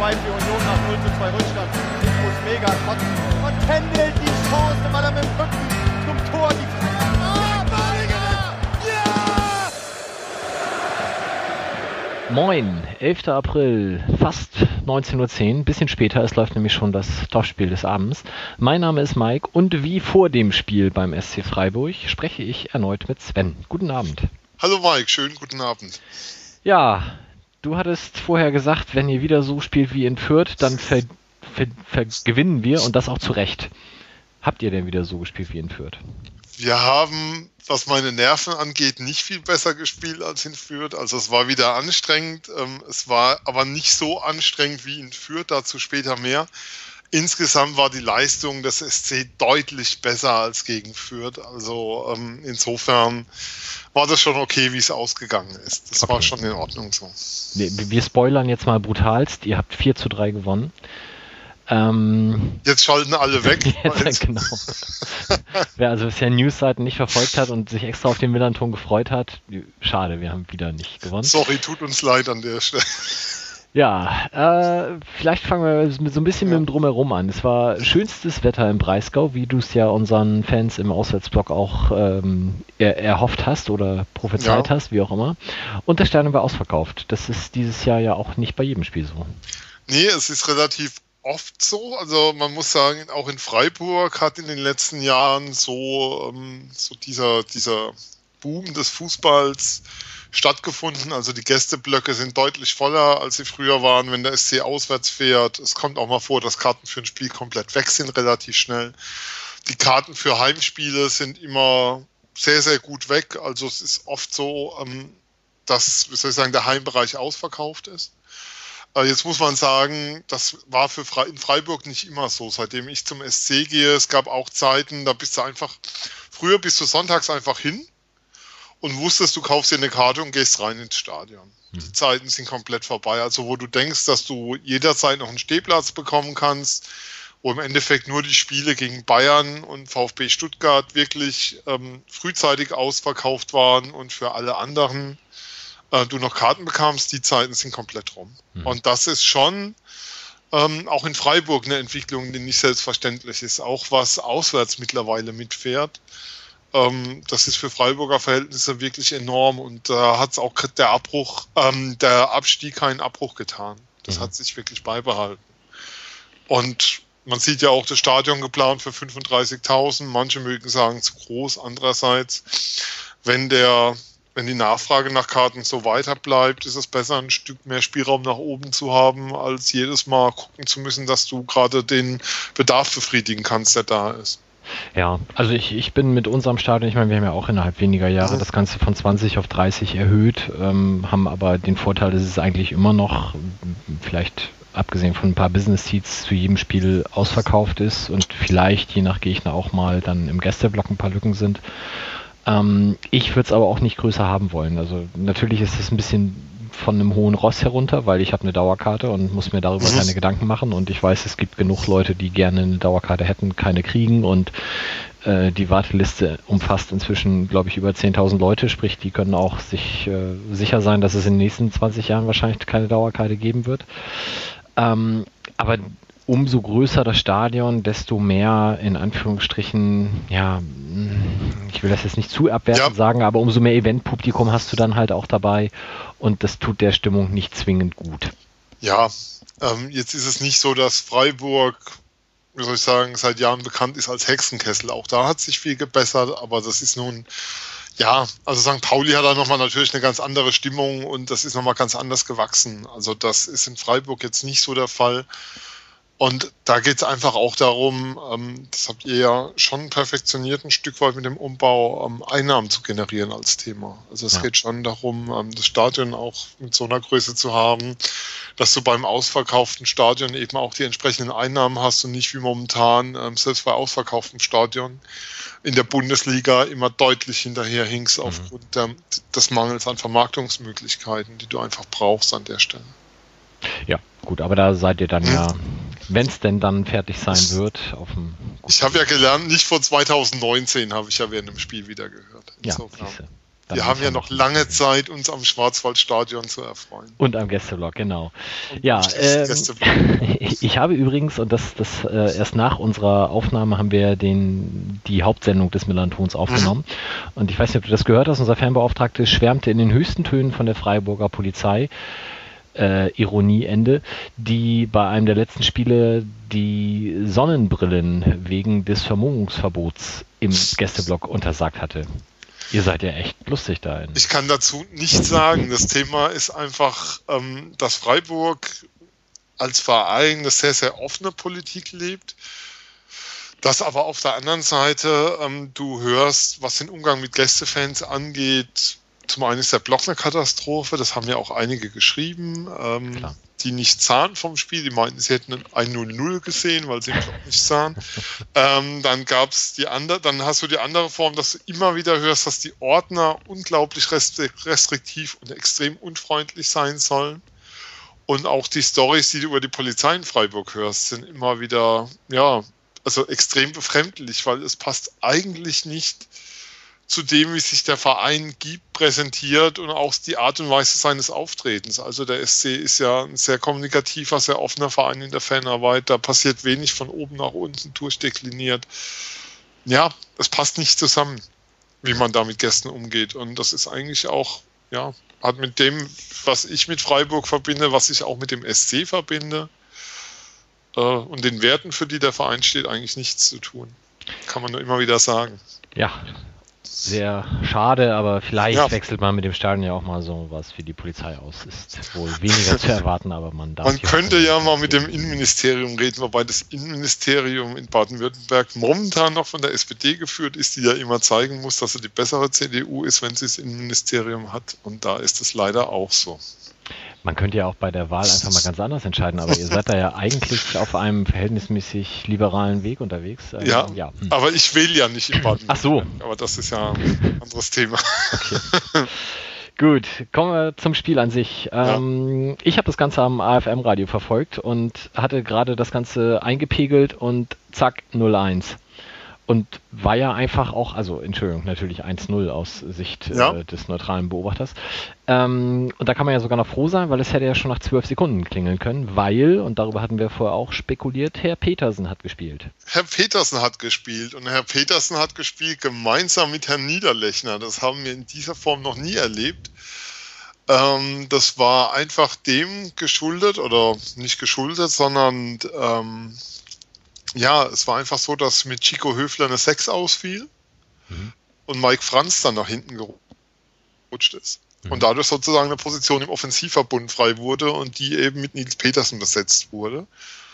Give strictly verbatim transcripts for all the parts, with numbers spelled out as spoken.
verpfeift die Union nach null zu zwei Rückstand. Ich muss mega kotzen. Und Kendall die Chance, weil er mit dem Rücken zum Tor die Freiheit. Ah, Balinger! Ja! Moin, elfter April, fast neunzehn Uhr zehn, bisschen später, es läuft nämlich schon das Topspiel des Abends. Mein Name ist Mike und wie vor dem Spiel beim S C Freiburg spreche ich erneut mit Sven. Guten Abend. Hallo Mike, schönen guten Abend. Ja, du hattest vorher gesagt, wenn ihr wieder so spielt wie in Fürth, dann ver, ver, ver, gewinnen wir und das auch zu Recht. Habt ihr denn wieder so gespielt wie in Fürth? Wir haben, was meine Nerven angeht, nicht viel besser gespielt als in Fürth. Also es war wieder anstrengend. Es war aber nicht so anstrengend wie in Fürth, dazu später mehr. Insgesamt war die Leistung des S C deutlich besser als gegen Fürth. Also ähm, insofern war das schon okay, wie es ausgegangen ist. Das okay. war schon in Ordnung so. Wir, wir spoilern jetzt mal brutalst. Ihr habt vier zu drei gewonnen. Ähm, Jetzt schalten alle weg. Jetzt, genau. Wer also bisher Newsseiten nicht verfolgt hat und sich extra auf den Millanton gefreut hat, schade, wir haben wieder nicht gewonnen. Sorry, tut uns leid an der Stelle. Ja, äh, vielleicht fangen wir so ein bisschen ja. mit dem Drumherum an. Es war schönstes Wetter im Breisgau, wie du es ja unseren Fans im Auswärtsblock auch ähm, er, erhofft hast oder prophezeit ja. hast, wie auch immer. Und der Stadion war ausverkauft. Das ist dieses Jahr ja auch nicht bei jedem Spiel so. Nee, es ist relativ oft so. Also man muss sagen, auch in Freiburg hat in den letzten Jahren so, ähm, so dieser, dieser Boom des Fußballs stattgefunden. Also die Gästeblöcke sind deutlich voller, als sie früher waren, wenn der S C auswärts fährt. Es kommt auch mal vor, dass Karten für ein Spiel komplett weg sind, relativ schnell. Die Karten für Heimspiele sind immer sehr, sehr gut weg. Also es ist oft so, dass, wie soll ich sagen, der Heimbereich ausverkauft ist. Jetzt muss man sagen, das war für Fre- in Freiburg nicht immer so. Seitdem ich zum S C gehe, es gab auch Zeiten, da bist du einfach, früher bist du sonntags einfach hin und wusstest, du kaufst dir eine Karte und gehst rein ins Stadion. Mhm. Die Zeiten sind komplett vorbei. Also wo du denkst, dass du jederzeit noch einen Stehplatz bekommen kannst, wo im Endeffekt nur die Spiele gegen Bayern und VfB Stuttgart wirklich ähm, frühzeitig ausverkauft waren und für alle anderen du noch Karten bekamst, die Zeiten sind komplett rum. Mhm. Und das ist schon ähm, auch in Freiburg eine Entwicklung, die nicht selbstverständlich ist, auch was auswärts mittlerweile mitfährt. Ähm, das ist für Freiburger Verhältnisse wirklich enorm und da äh, hat es auch der Abbruch, ähm, der Abstieg keinen Abbruch getan. Das mhm. hat sich wirklich beibehalten. Und man sieht ja auch das Stadion geplant für fünfunddreißigtausend. Manche mögen sagen zu groß. Andererseits, wenn der Wenn die Nachfrage nach Karten so weiter bleibt, ist es besser, ein Stück mehr Spielraum nach oben zu haben, als jedes Mal gucken zu müssen, dass du gerade den Bedarf befriedigen kannst, der da ist. Ja, also ich, ich bin mit unserem Stadion, ich meine, wir haben ja auch innerhalb weniger Jahre mhm. das Ganze von zwanzig auf dreißig erhöht, ähm, haben aber den Vorteil, dass es eigentlich immer noch, vielleicht abgesehen von ein paar Business Seats, zu jedem Spiel ausverkauft ist und vielleicht je nach Gegner auch mal dann im Gästeblock ein paar Lücken sind. Ähm, ich würde es aber auch nicht größer haben wollen. Also natürlich ist es ein bisschen von einem hohen Ross herunter, weil ich habe eine Dauerkarte und muss mir darüber mhm. keine Gedanken machen und ich weiß, es gibt genug Leute, die gerne eine Dauerkarte hätten, keine kriegen und äh, die Warteliste umfasst inzwischen, glaube ich, über zehntausend Leute, sprich, die können auch sich äh, sicher sein, dass es in den nächsten zwanzig Jahren wahrscheinlich keine Dauerkarte geben wird. Ähm, aber umso größer das Stadion, desto mehr, in Anführungsstrichen, ja, ich will das jetzt nicht zu abwertend ja. sagen, aber umso mehr Eventpublikum hast du dann halt auch dabei und das tut der Stimmung nicht zwingend gut. Ja, ähm, jetzt ist es nicht so, dass Freiburg, wie soll ich sagen, seit Jahren bekannt ist als Hexenkessel. Auch da hat sich viel gebessert, aber das ist nun, ja, also Sankt Pauli hat da nochmal natürlich eine ganz andere Stimmung und das ist nochmal ganz anders gewachsen. Also das ist in Freiburg jetzt nicht so der Fall. Und da geht es einfach auch darum, ähm, das habt ihr ja schon perfektioniert, ein Stück weit mit dem Umbau ähm, Einnahmen zu generieren als Thema. Also es ja. geht schon darum, ähm, das Stadion auch mit so einer Größe zu haben, dass du beim ausverkauften Stadion eben auch die entsprechenden Einnahmen hast und nicht wie momentan, ähm, selbst bei ausverkauftem Stadion in der Bundesliga immer deutlich hinterher hinkst mhm. aufgrund der, des Mangels an Vermarktungsmöglichkeiten, die du einfach brauchst an der Stelle. Ja, gut, aber da seid ihr dann hm. ja, wenn es denn dann fertig sein wird, auf dem... Ich habe ja gelernt, nicht vor zwanzig neunzehn, habe ich ja während dem Spiel wieder gehört. Insofern. Ja, Wir haben ja noch lange Zeit, uns am Schwarzwaldstadion zu erfreuen. Und am Gästeblock, genau. Und ja, ähm, ich habe übrigens, und das, das äh, erst nach unserer Aufnahme haben wir den, die Hauptsendung des Millern-Tons aufgenommen. Mhm. Und ich weiß nicht, ob du das gehört hast, unser Fanbeauftragte schwärmte in den höchsten Tönen von der Freiburger Polizei, äh, Ironieende, die bei einem der letzten Spiele die Sonnenbrillen wegen des Vermummungsverbots im Gästeblock untersagt hatte. Ihr seid ja echt lustig da. Ich kann dazu nichts sagen. Das Thema ist einfach, ähm, dass Freiburg als Verein eine sehr, sehr offene Politik lebt. Dass aber auf der anderen Seite ähm, du hörst, was den Umgang mit Gästefans angeht. Zum einen ist der Block eine Katastrophe, das haben ja auch einige geschrieben, ähm, die nicht sahen vom Spiel, die meinten, sie hätten ein null null gesehen, weil sie im Block nicht sahen. ähm, dann gab's die andere, dann hast du die andere Form, dass du immer wieder hörst, dass die Ordner unglaublich restriktiv und extrem unfreundlich sein sollen. Und auch die Storys, die du über die Polizei in Freiburg hörst, sind immer wieder, ja, also extrem befremdlich, weil es passt eigentlich nicht zu dem, wie sich der Verein gibt, präsentiert und auch die Art und Weise seines Auftretens. Also der S C ist ja ein sehr kommunikativer, sehr offener Verein in der Fanarbeit. Da passiert wenig von oben nach unten durchdekliniert. Ja, es passt nicht zusammen, wie man da mit Gästen umgeht. Und das ist eigentlich auch, ja, hat mit dem, was ich mit Freiburg verbinde, was ich auch mit dem S C verbinde äh, und den Werten, für die der Verein steht, eigentlich nichts zu tun. Kann man nur immer wieder sagen. Ja, sehr schade, aber vielleicht ja. wechselt man mit dem Stadion ja auch mal so was für die Polizei aus. Ist wohl weniger zu erwarten, aber man darf... Man könnte ja mal mit dem Innenministerium reden, wobei das Innenministerium in Baden-Württemberg momentan noch von der S P D geführt ist, die ja immer zeigen muss, dass sie die bessere C D U ist, wenn sie das Innenministerium hat. Und da ist es leider auch so. Man könnte ja auch bei der Wahl einfach mal ganz anders entscheiden, aber ihr seid da ja eigentlich auf einem verhältnismäßig liberalen Weg unterwegs. Ähm, ja, ja. Hm. Aber ich wähle ja nicht in Baden-Württemberg. Ach so. Aber das ist ja ein anderes Thema. Okay. Gut, kommen wir zum Spiel an sich. Ähm, ja. Ich habe das Ganze am A F M-Radio verfolgt und hatte gerade das Ganze eingepegelt und zack, null eins. Und war ja einfach auch, also Entschuldigung, natürlich eins null aus Sicht ja. äh, des neutralen Beobachters. Ähm, und da kann man ja sogar noch froh sein, weil es hätte ja schon nach zwölf Sekunden klingeln können, weil, und darüber hatten wir vorher auch spekuliert, Herr Petersen hat gespielt. Herr Petersen hat gespielt und Herr Petersen hat gespielt gemeinsam mit Herrn Niederlechner. Das haben wir in dieser Form noch nie erlebt. Ähm, das war einfach dem geschuldet, oder nicht geschuldet, sondern... Ähm, Ja, es war einfach so, dass mit Chico Höfler eine sechs ausfiel mhm. und Mike Franz dann nach hinten gerutscht ist. Mhm. Und dadurch sozusagen eine Position im Offensivverbund frei wurde und die eben mit Nils Petersen besetzt wurde.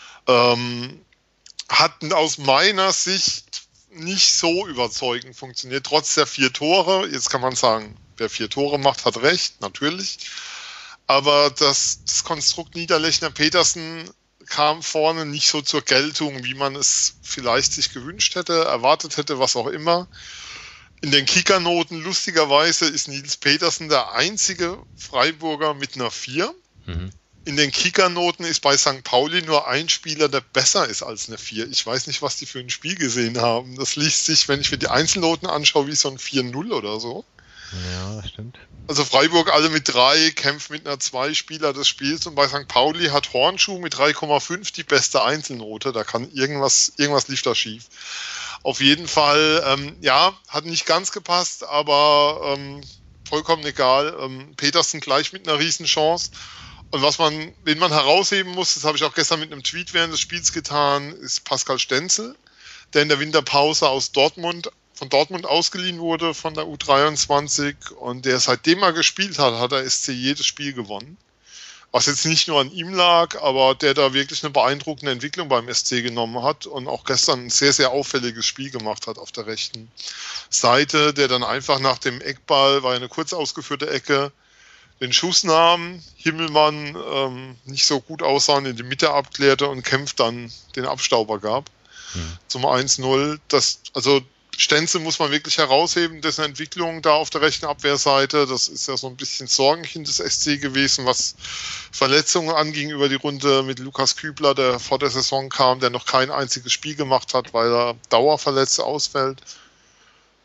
Ähm, hatten aus meiner Sicht nicht so überzeugend funktioniert, trotz der vier Tore. Jetzt kann man sagen, wer vier Tore macht, hat recht, natürlich. Aber das, das Konstrukt Niederlechner-Petersen kam vorne nicht so zur Geltung, wie man es vielleicht sich gewünscht hätte, erwartet hätte, was auch immer. In den Kickernoten, lustigerweise, ist Nils Petersen der einzige Freiburger mit einer vier. Mhm. In den Kickernoten ist bei Sankt Pauli nur ein Spieler, der besser ist als eine vier. Ich weiß nicht, was die für ein Spiel gesehen haben. Das liest sich, wenn ich mir die Einzelnoten anschaue, wie so ein vier null oder so. Ja, das stimmt. Also Freiburg alle mit drei, kämpft mit einer zwei Spieler des Spiels und bei Sankt Pauli hat Hornschuh mit drei Komma fünf die beste Einzelnote. Da kann irgendwas, irgendwas lief da schief. Auf jeden Fall, ähm, ja, hat nicht ganz gepasst, aber ähm, vollkommen egal. Ähm, Petersen gleich mit einer Riesenchance. Und was man, wen man herausheben muss, das habe ich auch gestern mit einem Tweet während des Spiels getan, ist Pascal Stenzel, der in der Winterpause aus Dortmund von Dortmund ausgeliehen wurde von der U dreiundzwanzig und der seitdem er gespielt hat, hat der S C jedes Spiel gewonnen. Was jetzt nicht nur an ihm lag, aber der da wirklich eine beeindruckende Entwicklung beim S C genommen hat und auch gestern ein sehr, sehr auffälliges Spiel gemacht hat auf der rechten Seite, der dann einfach nach dem Eckball, war eine kurz ausgeführte Ecke, den Schuss nahm, Himmelmann ähm, nicht so gut aussah, in die Mitte abklärte und Kempf dann den Abstauber gab mhm. zum eins null. Das, also Stenzel muss man wirklich herausheben, dessen Entwicklung da auf der rechten Abwehrseite. Das ist ja so ein bisschen Sorgenkind des S C gewesen, was Verletzungen anging über die Runde mit Lukas Kübler, der vor der Saison kam, der noch kein einziges Spiel gemacht hat, weil er dauerverletzt ausfällt.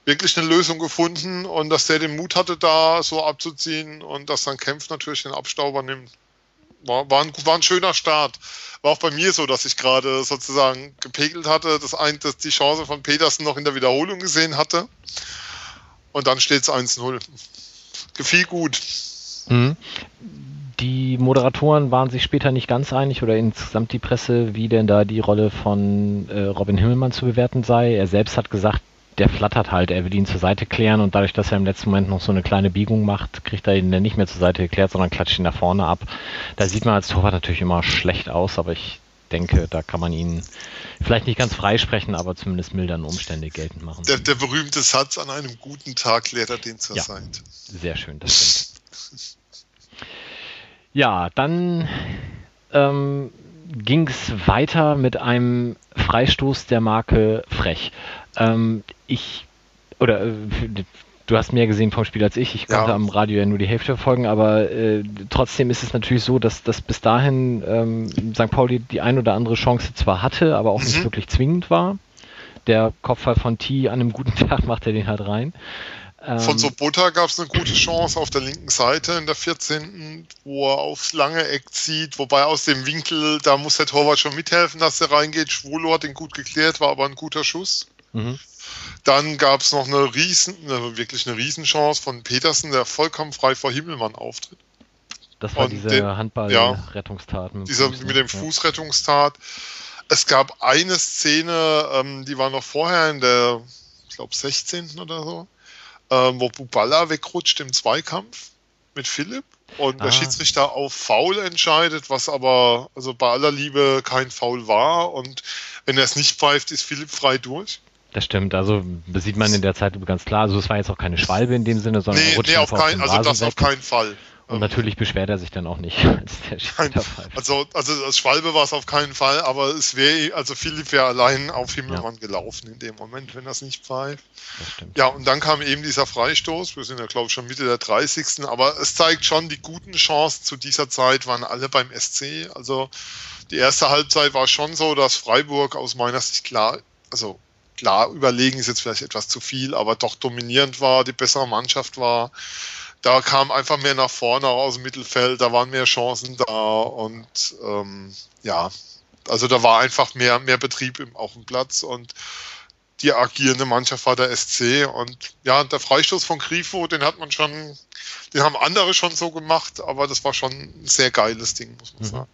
wirklich eine Lösung gefunden und dass der den Mut hatte, da so abzuziehen und dass dann Kempf natürlich den Abstauber nimmt. War, war, ein, war ein schöner Start. War auch bei mir so, dass ich gerade sozusagen gepegelt hatte, dass, ein, dass die Chance von Petersen noch in der Wiederholung gesehen hatte. Und dann steht es eins null. Gefiel gut. Mhm. Die Moderatoren waren sich später nicht ganz einig oder insgesamt die Presse, wie denn da die Rolle von äh, Robin Himmelmann zu bewerten sei. Er selbst hat gesagt, der flattert halt, er will ihn zur Seite klären und dadurch, dass er im letzten Moment noch so eine kleine Biegung macht, kriegt er ihn dann nicht mehr zur Seite geklärt, sondern klatscht ihn nach vorne ab. Da sieht man als Torwart natürlich immer schlecht aus, aber ich denke, da kann man ihn vielleicht nicht ganz freisprechen, aber zumindest mildern Umstände geltend machen. Der, der berühmte Satz, an einem guten Tag klärt er den zur ja, Seite. Sehr schön, das stimmt. Ja, dann ähm, ging es weiter mit einem Freistoß der Marke Frech. Ähm, ich, oder äh, du hast mehr gesehen vom Spiel als ich, ich konnte ja am Radio ja nur die Hälfte verfolgen, aber äh, trotzdem ist es natürlich so, dass, dass bis dahin ähm, Sankt Pauli die ein oder andere Chance zwar hatte, aber auch mhm. nicht wirklich zwingend war. Der Kopfball von T an einem guten Tag macht er den halt rein. Von Sobota gab es eine gute Chance auf der linken Seite in der vierzehnten wo er aufs lange Eck zieht, wobei aus dem Winkel, da muss der Torwart schon mithelfen, dass er reingeht. Schwolo hat ihn gut geklärt, war aber ein guter Schuss. Mhm. Dann gab es noch eine riesen, eine, wirklich eine Riesenchance von Petersen, der vollkommen frei vor Himmelmann auftritt. Das war und diese Handball-Rettungstat. Ja, mit, dieser, mit dem ja. Fußrettungstat. Es gab eine Szene, ähm, die war noch vorher in der, ich glaube, sechzehnten oder so. Ähm, wo Buballa wegrutscht im Zweikampf mit Philipp und ah. der Schiedsrichter auf Foul entscheidet, was aber also bei aller Liebe kein Foul war und wenn er es nicht pfeift, ist Philipp frei durch. Das stimmt, also das sieht man in der Zeit ganz klar, also es war jetzt auch keine Schwalbe in dem Sinne, sondern nee, er rutscht nee, auf kein, also das weg. auf keinen Fall. Und natürlich beschwert er sich dann auch nicht, als der Schiedsrichter pfeift. Also, also als Schwalbe war es auf keinen Fall, aber es wäre, also Philipp wäre allein auf Himmelmann ja. gelaufen in dem Moment, wenn er es nicht pfeift. Das stimmt. Ja, und dann kam eben dieser Freistoß, wir sind ja glaube ich schon Mitte der dreißigsten aber es zeigt schon, die guten Chancen zu dieser Zeit waren alle beim S C. Also die erste Halbzeit war schon so, dass Freiburg aus meiner Sicht klar, also klar überlegen ist jetzt vielleicht etwas zu viel, aber doch dominierend war, die bessere Mannschaft war. Da kam einfach mehr nach vorne aus dem Mittelfeld, da waren mehr Chancen da und ähm, ja, also da war einfach mehr, mehr Betrieb im, auf dem Platz und die agierende Mannschaft war der S C und ja, der Freistoß von Grifo, den hat man schon, den haben andere schon so gemacht, aber das war schon ein sehr geiles Ding, muss man mhm. sagen.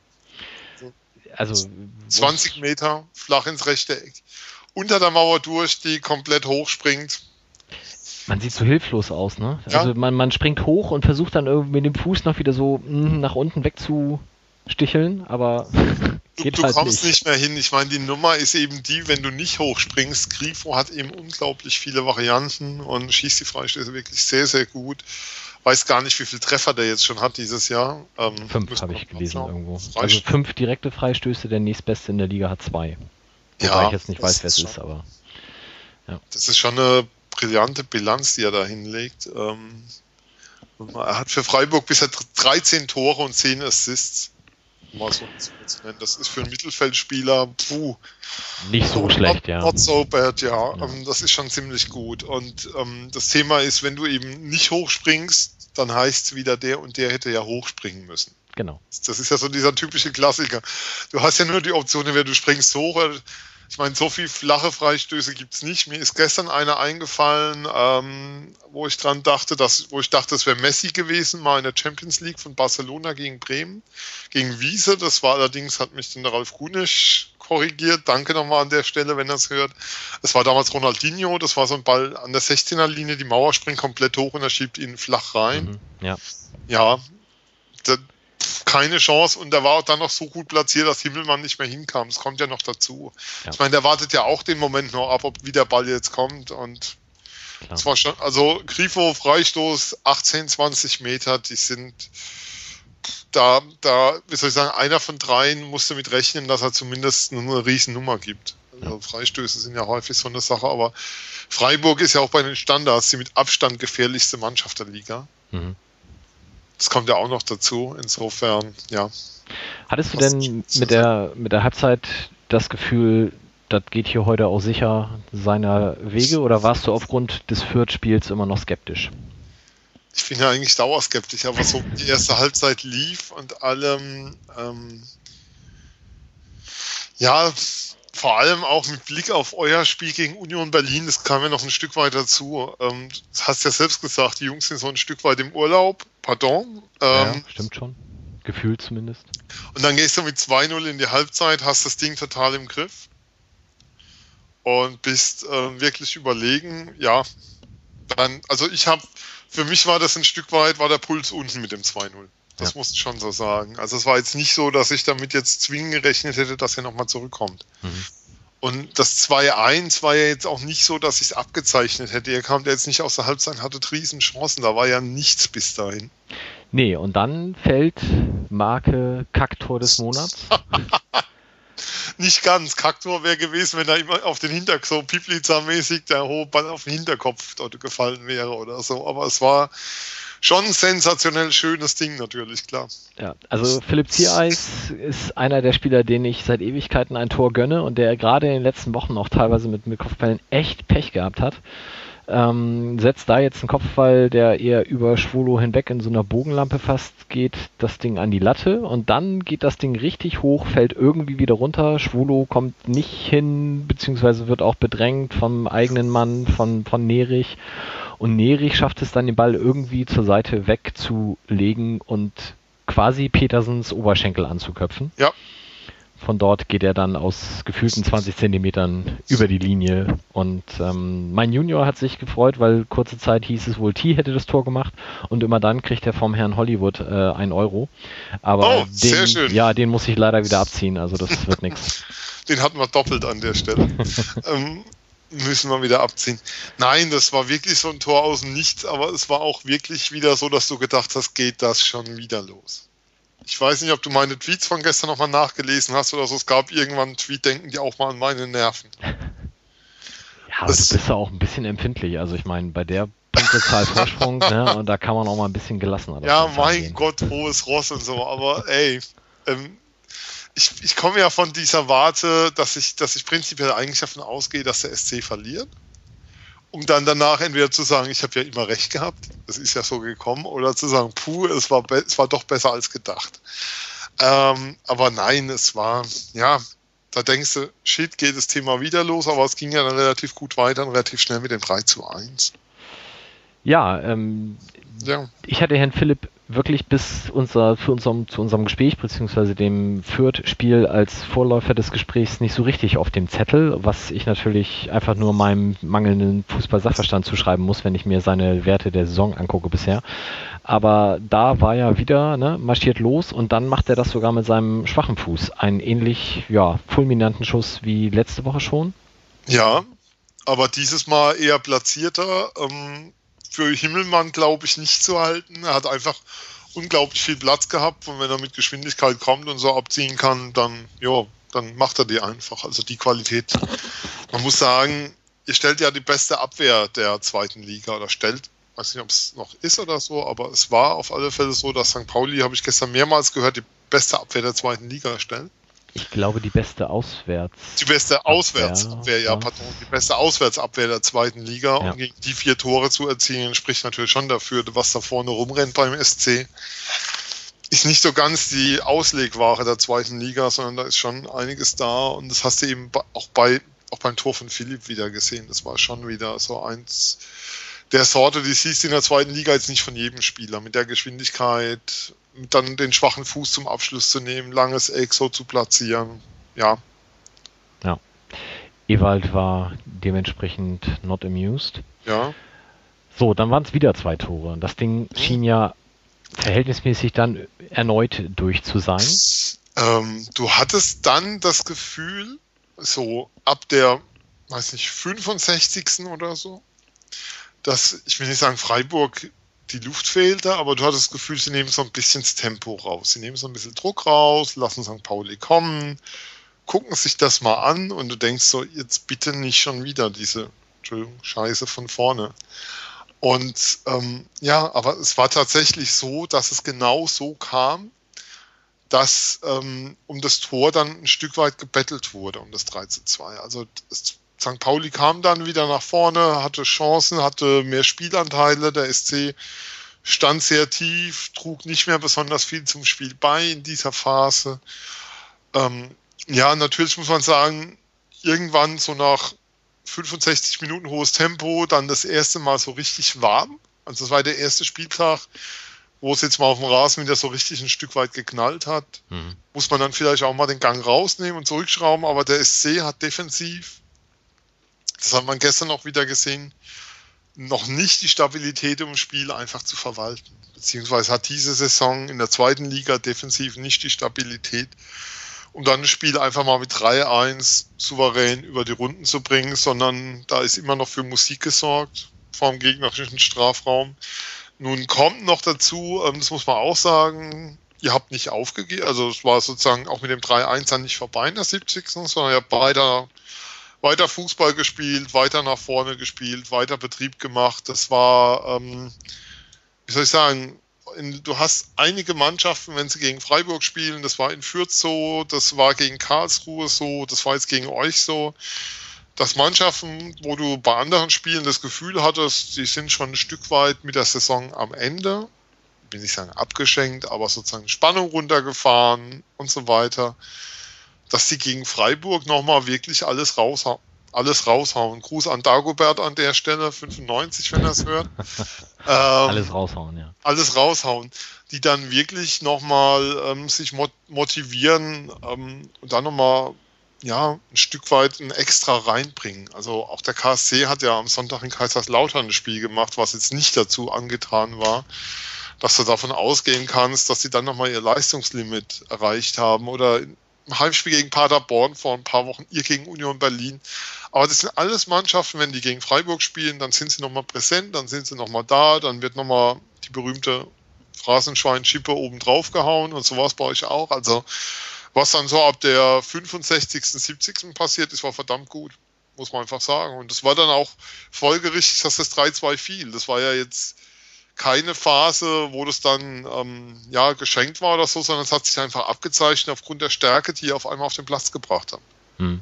Also zwanzig Meter flach ins rechte Eck, unter der Mauer durch, die komplett hochspringt. Man sieht so hilflos aus, ne? Ja. Also man, man springt hoch und versucht dann irgendwie mit dem Fuß noch wieder so mh, nach unten wegzusticheln, aber geht du, du halt kommst nicht. nicht mehr hin. Ich meine, die Nummer ist eben die, wenn du nicht hochspringst. Grifo hat eben unglaublich viele Varianten und schießt die Freistöße wirklich sehr, sehr gut. Weiß gar nicht, wie viele Treffer der jetzt schon hat dieses Jahr. Ähm, fünf habe ich gelesen irgendwo. Also fünf direkte Freistöße, der nächstbeste in der Liga hat zwei. Wobei ja, ich jetzt nicht weiß, wer es ist, aber ja. Das ist schon eine brillante Bilanz, die er da hinlegt. Ähm, er hat für Freiburg bisher dreizehn Tore und zehn Assists. Mal so zu nennen. Das ist für einen Mittelfeldspieler puh, nicht so not, schlecht, ja. Not so bad, ja. ja. Ähm, das ist schon ziemlich gut. Und ähm, das Thema ist, wenn du eben nicht hochspringst, dann heißt es wieder, der und der hätte ja hochspringen müssen. Genau. Das ist ja so dieser typische Klassiker. Du hast ja nur die Option, wenn du springst hoch. Ich meine, so viel flache Freistöße gibt es nicht. Mir ist gestern einer eingefallen, ähm, wo ich dran dachte, dass, wo ich dachte, es wäre Messi gewesen, mal in der Champions League von Barcelona gegen Bremen, gegen Wiese. Das war allerdings, hat mich der Ralf Gunisch korrigiert. Danke nochmal an der Stelle, wenn er es hört. Es war damals Ronaldinho, das war so ein Ball an der sechzehner Linie, die Mauer springt komplett hoch und er schiebt ihn flach rein. Mhm, ja. Ja, der, keine Chance und der war auch dann noch so gut platziert, dass Himmelmann nicht mehr hinkam. Das kommt ja noch dazu. Ja. Ich meine, der wartet ja auch den Moment noch ab, ob wie der Ball jetzt kommt und es war schon, also Grifo, Freistoß, achtzehn, zwanzig Meter, die sind da, da, wie soll ich sagen, einer von dreien musste mit rechnen, dass er zumindest eine riesen Nummer gibt. Also Freistöße sind ja häufig so eine Sache, aber Freiburg ist ja auch bei den Standards die mit Abstand gefährlichste Mannschaft der Liga. Mhm. Das kommt ja auch noch dazu, insofern, ja. Hattest du denn mit der, mit der Halbzeit das Gefühl, das geht hier heute auch sicher seiner Wege, oder warst du aufgrund des Fürth-Spiels immer noch skeptisch? Ich bin ja eigentlich dauerskeptisch, aber so die erste Halbzeit lief und allem, ähm, ja, vor allem auch mit Blick auf euer Spiel gegen Union Berlin, das kam ja noch ein Stück weit dazu. Ähm, du hast ja selbst gesagt, die Jungs sind so ein Stück weit im Urlaub, pardon. Ähm, ja, stimmt schon. Gefühlt zumindest. Und dann gehst du mit zwei null in die Halbzeit, hast das Ding total im Griff und bist äh, wirklich überlegen. Ja, dann, also ich habe, für mich war das ein Stück weit, war der Puls unten mit dem zwei null. Das ja. musst du schon so sagen. Also es war jetzt nicht so, dass ich damit jetzt zwingend gerechnet hätte, dass er nochmal zurückkommt. Mhm. Und das zwei eins war ja jetzt auch nicht so, dass ich es abgezeichnet hätte. Ihr kamt ja jetzt nicht aus der Halbzeit, hattet riesen Chancen. Da war ja nichts bis dahin. Nee, und dann fällt Marke Kacktor des Monats. Nicht ganz. Kacktor wäre gewesen, wenn er immer auf den Hinterkopf, so Piplica-mäßig, der hohe Ball auf den Hinterkopf dort gefallen wäre oder so. Aber es war schon ein sensationell schönes Ding natürlich, klar. Ja, also Philipp Ziereis ist einer der Spieler, denen ich seit Ewigkeiten ein Tor gönne und der gerade in den letzten Wochen auch teilweise mit, mit Kopfbällen echt Pech gehabt hat. Ähm, setzt da jetzt einen Kopfball, der eher über Schwolo hinweg in so einer Bogenlampe fast geht, das Ding an die Latte und dann geht das Ding richtig hoch, fällt irgendwie wieder runter. Schwolo kommt nicht hin, beziehungsweise wird auch bedrängt vom eigenen Mann, von, von Nerich. Und Nerich schafft es dann, den Ball irgendwie zur Seite wegzulegen und quasi Petersens Oberschenkel anzuköpfen. Ja. Von dort geht er dann aus gefühlten zwanzig Zentimetern über die Linie. Und ähm, mein Junior hat sich gefreut, weil kurze Zeit hieß es wohl, T hätte das Tor gemacht. Und immer dann kriegt er vom Herrn Hollywood äh, ein Euro. Aber oh, sehr den, schön. Ja, den muss ich leider wieder abziehen. Also das wird nichts. Den hatten wir doppelt an der Stelle. ähm, müssen wir wieder abziehen. Nein, das war wirklich so ein Tor aus dem Nichts. Aber es war auch wirklich wieder so, dass du gedacht hast, geht das schon wieder los. Ich weiß nicht, ob du meine Tweets von gestern nochmal nachgelesen hast oder so. Es gab irgendwann einen Tweet, denken die auch mal an meine Nerven. Ja, aber das du bist ja auch ein bisschen empfindlich. Also ich meine, bei der Punktezahl Vorsprung, ne, und da kann man auch mal ein bisschen gelassener. Ja, mein gehen. Gott, hohes Ross und so. Aber ey, ähm, ich, ich komme ja von dieser Warte, dass ich, dass ich prinzipiell eigentlich davon ausgehe, dass der S C verliert. Um dann danach entweder zu sagen, ich habe ja immer recht gehabt, das ist ja so gekommen, oder zu sagen, puh, es war, be- es war doch besser als gedacht. Ähm, aber nein, es war, ja, da denkst du, shit, geht das Thema wieder los, aber es ging ja dann relativ gut weiter und relativ schnell mit dem drei zu eins. Ja, ähm, ja. Ich hatte Herrn Philipp wirklich bis unser, für unserem, zu unserem Gespräch, beziehungsweise dem Fürth-Spiel als Vorläufer des Gesprächs nicht so richtig auf dem Zettel, was ich natürlich einfach nur meinem mangelnden Fußball-Sachverstand zuschreiben muss, wenn ich mir seine Werte der Saison angucke bisher. Aber da war er wieder, ne, marschiert los und dann macht er das sogar mit seinem schwachen Fuß. Einen ähnlich, ja, fulminanten Schuss wie letzte Woche schon. Ja, aber dieses Mal eher platzierter, ähm, für Himmelmann, glaube ich, nicht zu halten. Er hat einfach unglaublich viel Platz gehabt und wenn er mit Geschwindigkeit kommt und so abziehen kann, dann, ja, dann macht er die einfach. Also die Qualität. Man muss sagen, ihr stellt ja die beste Abwehr der zweiten Liga oder stellt, weiß nicht, ob es noch ist oder so, aber es war auf alle Fälle so, dass Sankt Pauli, habe ich gestern mehrmals gehört, die beste Abwehr der zweiten Liga stellt. Ich glaube, die beste Auswärts. Die beste Auswärtsabwehr, ja, pardon. Die beste Auswärtsabwehr der zweiten Liga. Ja. Und gegen die vier Tore zu erzielen, spricht natürlich schon dafür, was da vorne rumrennt beim S C. Ist nicht so ganz die Auslegware der zweiten Liga, sondern da ist schon einiges da. Und das hast du eben auch bei, auch beim Tor von Philipp wieder gesehen. Das war schon wieder so eins der Sorte, die siehst du in der zweiten Liga jetzt nicht von jedem Spieler. Mit der Geschwindigkeit, dann den schwachen Fuß zum Abschluss zu nehmen, langes Eck so zu platzieren. Ja. Ja. Ewald war dementsprechend not amused. Ja. So, dann waren es wieder zwei Tore. Das Ding schien ja verhältnismäßig dann erneut durch zu sein. Ähm, du hattest dann das Gefühl, so ab der, weiß nicht, fünfundsechzigsten oder so, dass, ich will nicht sagen, Freiburg die Luft fehlte, aber du hattest das Gefühl, sie nehmen so ein bisschen das Tempo raus. Sie nehmen so ein bisschen Druck raus, lassen Sankt Pauli kommen, gucken sich das mal an und du denkst so, jetzt bitte nicht schon wieder diese, Entschuldigung, Scheiße von vorne. Und ähm, ja, aber es war tatsächlich so, dass es genau so kam, dass ähm, um das Tor dann ein Stück weit gebettelt wurde, um das drei zu zwei. Also das, Sankt Pauli kam dann wieder nach vorne, hatte Chancen, hatte mehr Spielanteile, der S C stand sehr tief, trug nicht mehr besonders viel zum Spiel bei in dieser Phase. Ähm, ja, natürlich muss man sagen, irgendwann so nach fünfundsechzig Minuten hohes Tempo, dann das erste Mal so richtig warm. Also das war der erste Spieltag, wo es jetzt mal auf dem Rasen wieder so richtig ein Stück weit geknallt hat. Mhm. Muss man dann vielleicht auch mal den Gang rausnehmen und zurückschrauben, aber der S C hat defensiv, das hat man gestern auch wieder gesehen, noch nicht die Stabilität, um das Spiel einfach zu verwalten. Beziehungsweise hat diese Saison in der zweiten Liga defensiv nicht die Stabilität, um dann das Spiel einfach mal mit drei eins souverän über die Runden zu bringen, sondern da ist immer noch für Musik gesorgt vor dem gegnerischen Strafraum. Nun kommt noch dazu, das muss man auch sagen, ihr habt nicht aufgegeben, also es war sozusagen auch mit dem drei eins dann nicht vorbei in der siebzigsten sondern ihr habt weiter, weiter Fußball gespielt, weiter nach vorne gespielt, weiter Betrieb gemacht. Das war, ähm, wie soll ich sagen, in, du hast einige Mannschaften, wenn sie gegen Freiburg spielen, das war in Fürth so, das war gegen Karlsruhe so, das war jetzt gegen euch so, dass Mannschaften, wo du bei anderen Spielen das Gefühl hattest, die sind schon ein Stück weit mit der Saison am Ende, will nicht sagen abgeschenkt, aber sozusagen Spannung runtergefahren und so weiter, dass sie gegen Freiburg nochmal wirklich alles raushauen. Alles raushauen. Gruß an Dagobert an der Stelle, fünfundneunzig, wenn er es hört. ähm, alles raushauen, ja. Alles raushauen. Die dann wirklich nochmal ähm, sich mot- motivieren ähm, und dann nochmal ja, ein Stück weit ein Extra reinbringen. Also auch der K S C hat ja am Sonntag in Kaiserslautern ein Spiel gemacht, was jetzt nicht dazu angetan war, dass du davon ausgehen kannst, dass sie dann nochmal ihr Leistungslimit erreicht haben oder im Heimspiel gegen Paderborn vor ein paar Wochen, ihr gegen Union Berlin. Aber das sind alles Mannschaften, wenn die gegen Freiburg spielen, dann sind sie nochmal präsent, dann sind sie nochmal da, dann wird nochmal die berühmte Phrasenschwein-Schippe oben drauf gehauen und sowas bei euch auch. Also was dann so ab der fünfundsechzigsten, siebzigsten passiert ist, war verdammt gut, muss man einfach sagen. Und das war dann auch folgerichtig, dass das drei zwei fiel. Das war ja jetzt keine Phase, wo das dann ähm, ja geschenkt war oder so, sondern es hat sich einfach abgezeichnet aufgrund der Stärke, die ihr auf einmal auf den Platz gebracht habt. Hm.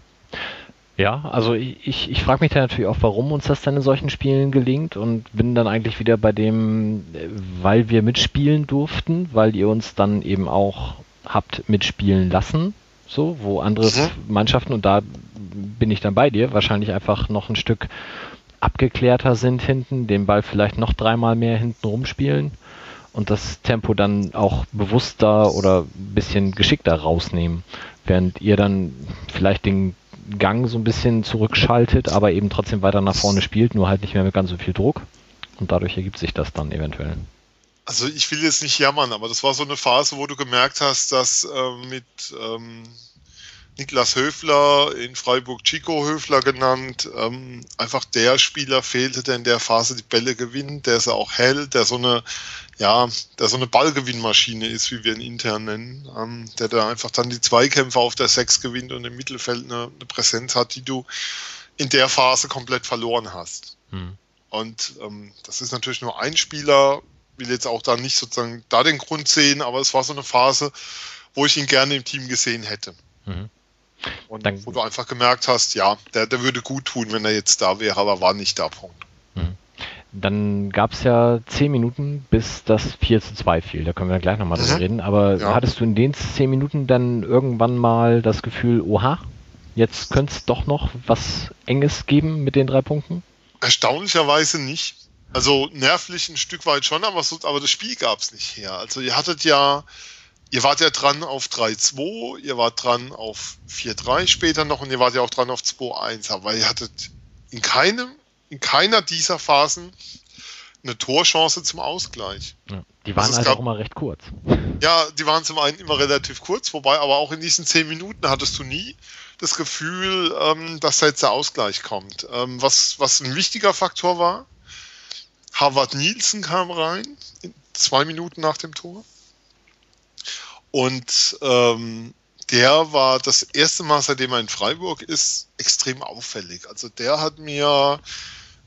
Ja, also ich, ich frage mich dann natürlich auch, warum uns das dann in solchen Spielen gelingt und bin dann eigentlich wieder bei dem, weil wir mitspielen durften, weil ihr uns dann eben auch habt mitspielen lassen, so, wo andere mhm. Mannschaften, und da bin ich dann bei dir, wahrscheinlich einfach noch ein Stück abgeklärter sind hinten, den Ball vielleicht noch dreimal mehr hinten rumspielen und das Tempo dann auch bewusster oder ein bisschen geschickter rausnehmen, während ihr dann vielleicht den Gang so ein bisschen zurückschaltet, aber eben trotzdem weiter nach vorne spielt, nur halt nicht mehr mit ganz so viel Druck und dadurch ergibt sich das dann eventuell. Also ich will jetzt nicht jammern, aber das war so eine Phase, wo du gemerkt hast, dass äh, mit ähm, Niklas Höfler, in Freiburg Chico Höfler genannt, ähm, einfach der Spieler fehlte, der in der Phase die Bälle gewinnt, der sie auch hält, der so eine, ja, der so eine Ballgewinnmaschine ist, wie wir ihn intern nennen, ähm, der da einfach dann die Zweikämpfe auf der Sechs gewinnt und im Mittelfeld eine, eine Präsenz hat, die du in der Phase komplett verloren hast. Hm. Und ähm, das ist natürlich nur ein Spieler, will jetzt auch da nicht sozusagen da den Grund sehen, aber es war so eine Phase, wo ich ihn gerne im Team gesehen hätte. Mhm. Und dann, wo du einfach gemerkt hast, ja, der, der würde gut tun, wenn er jetzt da wäre, aber war nicht da, Punkt. Mhm. Dann gab es ja zehn Minuten, bis das vier zu zwei fiel, da können wir gleich nochmal drüber mhm. reden, aber ja. Hattest du in den zehn Minuten dann irgendwann mal das Gefühl, oha, jetzt könnte es doch noch was Enges geben mit den drei Punkten? Erstaunlicherweise nicht. Also nervlich ein Stück weit schon, aber, so, aber das Spiel gab es nicht her. Also ihr hattet ja, ihr wart ja dran auf drei zwei, ihr wart dran auf vier drei später noch und ihr wart ja auch dran auf zwei eins, aber ihr hattet in keinem, in keiner dieser Phasen eine Torchance zum Ausgleich. Ja, die waren also, also gab, auch immer recht kurz. Ja, die waren zum einen immer relativ kurz, wobei aber auch in diesen zehn Minuten hattest du nie das Gefühl, ähm, dass da jetzt der Ausgleich kommt. Ähm, was, was ein wichtiger Faktor war, Harvard Nielsen kam rein, zwei Minuten nach dem Tor. Und ähm, der war das erste Mal, seitdem er in Freiburg ist, extrem auffällig. Also der hat mir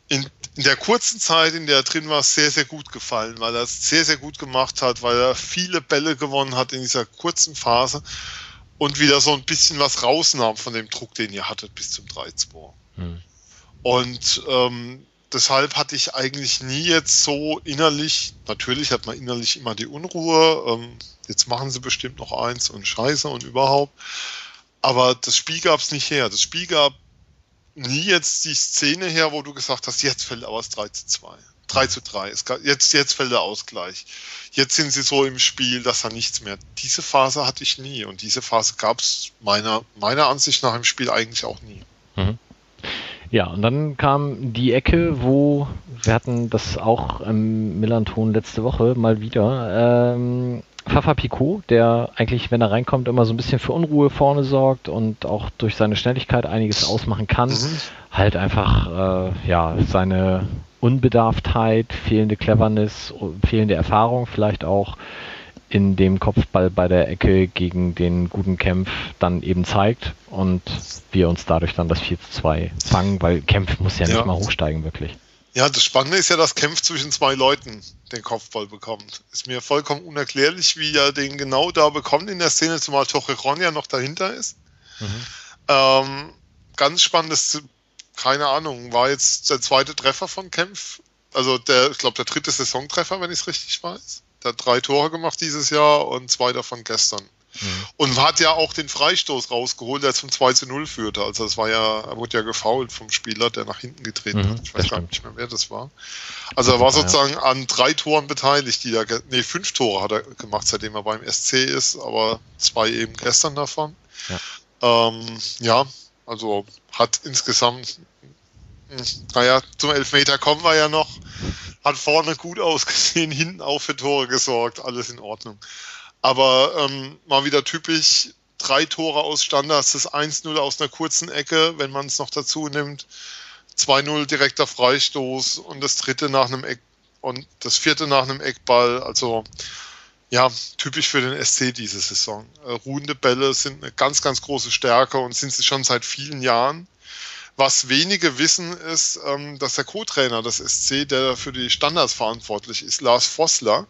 in, in der kurzen Zeit, in der er drin war, sehr, sehr gut gefallen, weil er es sehr, sehr gut gemacht hat, weil er viele Bälle gewonnen hat in dieser kurzen Phase und wieder so ein bisschen was rausnahm von dem Druck, den ihr hattet bis zum drei zwei. Hm. Und ähm, deshalb hatte ich eigentlich nie jetzt so innerlich, natürlich hat man innerlich immer die Unruhe, ähm, jetzt machen sie bestimmt noch eins und Scheiße und überhaupt, aber das Spiel gab es nicht her. Das Spiel gab nie jetzt die Szene her, wo du gesagt hast, jetzt fällt aus drei zu zwei. drei zu drei. Es gab, jetzt, jetzt fällt der Ausgleich. Jetzt sind sie so im Spiel, dass da nichts mehr. Diese Phase hatte ich nie und diese Phase gab es meiner, meiner Ansicht nach im Spiel eigentlich auch nie. Mhm. Ja, und dann kam die Ecke, wo wir hatten das auch im Millanton letzte Woche mal wieder. Ähm, Fafa Picault, der eigentlich, wenn er reinkommt, immer so ein bisschen für Unruhe vorne sorgt und auch durch seine Schnelligkeit einiges ausmachen kann. Mhm. Halt einfach äh, ja seine Unbedarftheit, fehlende Cleverness, fehlende Erfahrung vielleicht auch in dem Kopfball bei der Ecke gegen den guten Kempf dann eben zeigt und wir uns dadurch dann das vier zu zwei fangen, weil Kempf muss ja, ja nicht mal hochsteigen, wirklich. Ja, das Spannende ist ja, dass Kempf zwischen zwei Leuten den Kopfball bekommt. Ist mir vollkommen unerklärlich, wie er den genau da bekommt in der Szene, zumal Torrejon ja noch dahinter ist. Mhm. Ähm, ganz spannendes, keine Ahnung, war jetzt der zweite Treffer von Kempf, also der, ich glaube der dritte Saisontreffer, wenn ich es richtig weiß. Der hat drei Tore gemacht dieses Jahr und zwei davon gestern. Mhm. Und hat ja auch den Freistoß rausgeholt, der zum zwei zu null führte. Also es war ja, er wurde ja gefoult vom Spieler, der nach hinten getreten mhm, hat. Ich weiß gar nicht mehr, wer das war. Also er war sozusagen ja an drei Toren beteiligt, die da, nee, fünf Tore hat er gemacht, seitdem er beim S C ist, aber zwei eben gestern davon. Ja, ähm, ja also hat insgesamt, naja, zum Elfmeter kommen wir ja noch, hat vorne gut ausgesehen, hinten auch für Tore gesorgt, alles in Ordnung. Aber ähm, mal wieder typisch, drei Tore aus Standards, das eins null aus einer kurzen Ecke, wenn man es noch dazu nimmt, zwei null direkter Freistoß und das dritte nach einem Eck und das vierte nach einem Eckball, also ja, typisch für den S C diese Saison. Äh, ruhende Bälle sind eine ganz, ganz große Stärke und sind sie schon seit vielen Jahren. Was wenige wissen, ist, ähm, dass der Co-Trainer des S C, der für die Standards verantwortlich ist, Lars Vossler,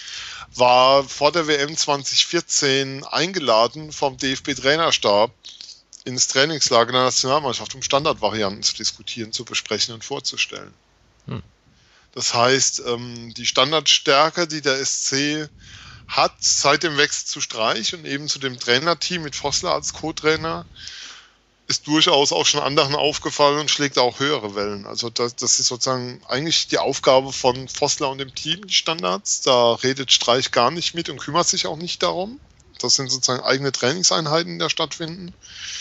war vor der W M zwanzig vierzehn eingeladen vom D F B-Trainerstab ins Trainingslager der Nationalmannschaft, um Standardvarianten zu diskutieren, zu besprechen und vorzustellen. Hm. Das heißt, ähm, die Standardstärke, die der S C hat seit dem Wechsel zu Streich und eben zu dem Trainerteam mit Vossler als Co-Trainer, ist durchaus auch schon anderen aufgefallen und schlägt auch höhere Wellen. Also das, das ist sozusagen eigentlich die Aufgabe von Vossler und dem Team, die Standards. Da redet Streich gar nicht mit und kümmert sich auch nicht darum. Das sind sozusagen eigene Trainingseinheiten, die da stattfinden.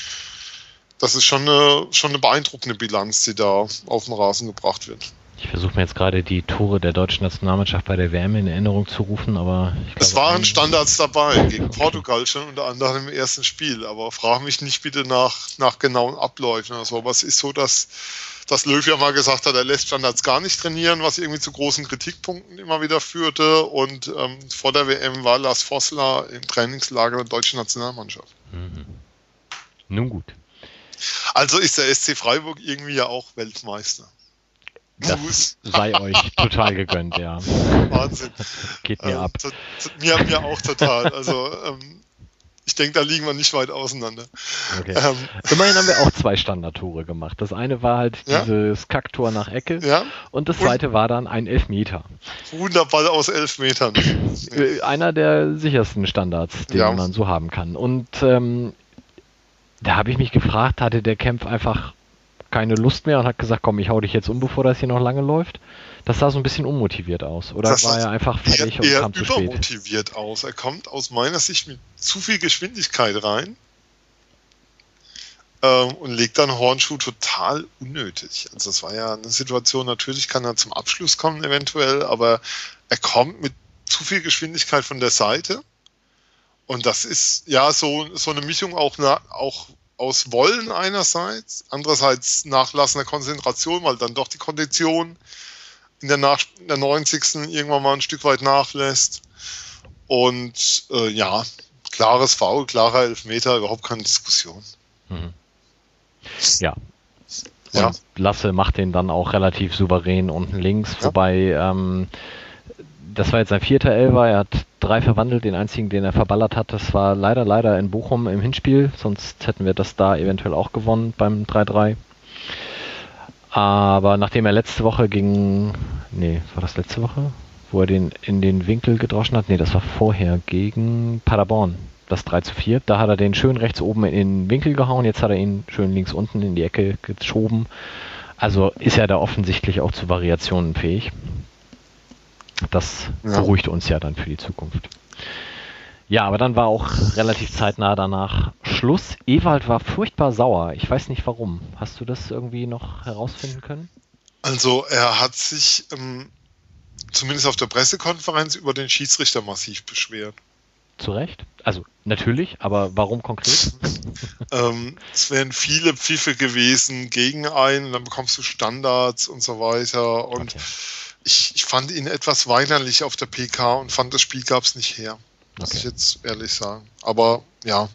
Das ist schon eine, schon eine beeindruckende Bilanz, die da auf den Rasen gebracht wird. Ich versuche mir jetzt gerade die Tore der deutschen Nationalmannschaft bei der W M in Erinnerung zu rufen, aber ich glaube... Es waren Standards dabei, gegen Portugal schon unter anderem im ersten Spiel, aber frage mich nicht bitte nach, nach genauen Abläufen. Also, aber es ist so, dass, dass Löw ja mal gesagt hat, er lässt Standards gar nicht trainieren, was irgendwie zu großen Kritikpunkten immer wieder führte und ähm, vor der W M war Lars Vossler im Trainingslager der deutschen Nationalmannschaft. Mhm. Nun gut. Also ist der S C Freiburg irgendwie ja auch Weltmeister. Das sei euch total gegönnt, ja. Wahnsinn. Geht mir ähm, ab. To- to- mir, mir auch total. Also ähm, ich denke, da liegen wir nicht weit auseinander. Okay. Ähm, Immerhin haben wir auch zwei Standardtore gemacht. Das eine war halt ja? dieses Kacktor nach Ecke ja? und das zweite und war dann ein Elfmeter. Wunderball aus elf Metern. Einer der sichersten Standards, den ja. man so haben kann. Und ähm, da habe ich mich gefragt, hatte der Kempf einfach keine Lust mehr und hat gesagt, komm, ich hau dich jetzt um, bevor das hier noch lange läuft. Das sah so ein bisschen unmotiviert aus. Oder das war er einfach fertig und kam zu spät? Er übermotiviert aus. Er kommt aus meiner Sicht mit zu viel Geschwindigkeit rein ähm, und legt dann Hornschuh total unnötig. Also das war ja eine Situation, natürlich kann er zum Abschluss kommen eventuell, aber er kommt mit zu viel Geschwindigkeit von der Seite und das ist ja so, so eine Mischung auch, na, auch aus Wollen einerseits, andererseits nachlassender Konzentration, weil dann doch die Kondition in der, Nach- in der neunzigsten irgendwann mal ein Stück weit nachlässt. Und äh, ja, klares Foul, klarer Elfmeter, überhaupt keine Diskussion. Mhm. Ja, Und Ja. Lasse macht den dann auch relativ souverän unten links, Ja. wobei ähm, das war jetzt sein vierter Elfer, er hat drei verwandelt, den einzigen, den er verballert hat, das war leider, leider in Bochum im Hinspiel, sonst hätten wir das da eventuell auch gewonnen beim drei drei. Aber nachdem er letzte Woche gegen, nee, war das letzte Woche? Wo er den in den Winkel gedroschen hat, nee, das war vorher gegen Paderborn, das drei zu vier, da hat er den schön rechts oben in den Winkel gehauen, jetzt hat er ihn schön links unten in die Ecke geschoben, also ist er da offensichtlich auch zu Variationen fähig. Das Ja. beruhigt uns ja dann für die Zukunft. Ja, aber dann war auch relativ zeitnah danach Schluss. Ewald war furchtbar sauer. Ich weiß nicht warum. Hast du das irgendwie noch herausfinden können? Also er hat sich ähm, zumindest auf der Pressekonferenz über den Schiedsrichter massiv beschwert. Zu Recht? Also natürlich, aber warum konkret? Ähm, es wären viele Pfiffe gewesen gegen einen, dann bekommst du Standards und so weiter. Und Okay. ich, ich fand ihn etwas weinerlich auf der P K und fand, das Spiel gab es nicht her. Muss Okay. ich jetzt ehrlich sagen. Aber ja,